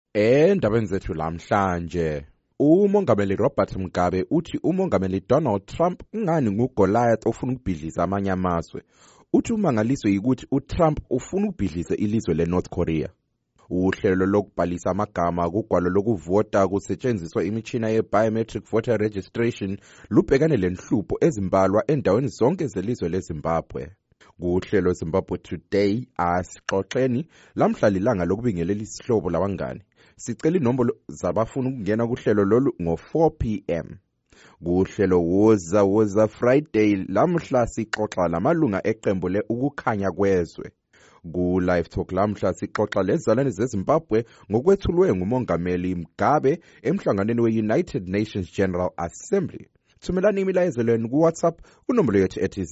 Endabeni zethu lamhlanje, umongameli Robert Mugabe uthi umongameli Donald Trump ngani nguGoliath ofuna ukubhidliza amanye amazwe. Uthi umangaliso yikuthi uTrump ufuna ukubhidliza ilizwe leNorth Korea. Uhlelo lokubhalisa amagama kugwalo lokuvota kusetshenziswa imitshina ye-biometric voter registration lubhekane lenhlupho ezimbalwa endaweni zonke zelizwe leZimbabwe. Kuhlelo Zimbabwe Today asixoxeni lamhla lilanga lokubingelela isihlobo labangani. Sicela inombolo zabafuna ukungena kuhlelo lolu ngo-4 p.m. Kuhlelo Woza Friday lamhla sixoxa lamalunga eqembu ukukhanya kwezwe. Ku-Live Talk lamhla sixoxa lezalwane zeZimbabwe ngokwethulwe ngumongameli Mugabe emhlanganweni we-United Nations General Assembly. Thumelani imilayezelweni ku-WhatsApp unombolo yethu ethi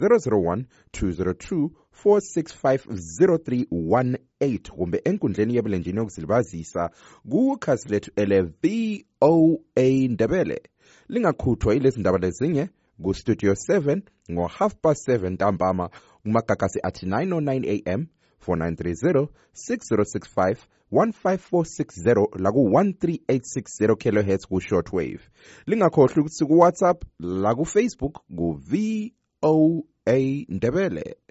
001-202-465-0318 kumbe enkundleni yebulenjini yokuzilibazisa kukhasi lethu ele-VOA Ndebele. Lingakhuthwa yilezi ndaba lezinye ku-Studio 7 ngo-7:30 ntambama kumagagasi athi 9:09 a.m. 4930-6065 15460 la ku-13860 kHz ku-shortwave. Lingakhohlwa ukuthi ku-WhatsApp la ku-Facebook ku-VOA Ndebele.